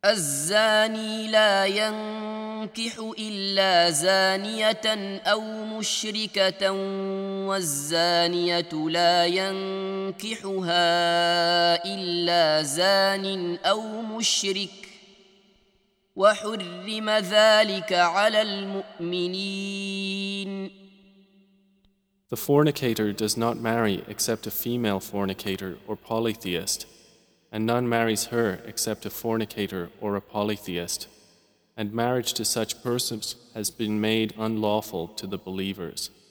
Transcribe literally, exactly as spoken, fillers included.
الزاني لا ينكح إلا زانية أو مشركة والزانية لا ينكحها إلا زان أو مشرك وحرم ذلك على المؤمنين. The fornicator does not marry except a female fornicator or polytheist, and none marries her except a fornicator or a polytheist, and marriage to such persons has been made unlawful to the believers.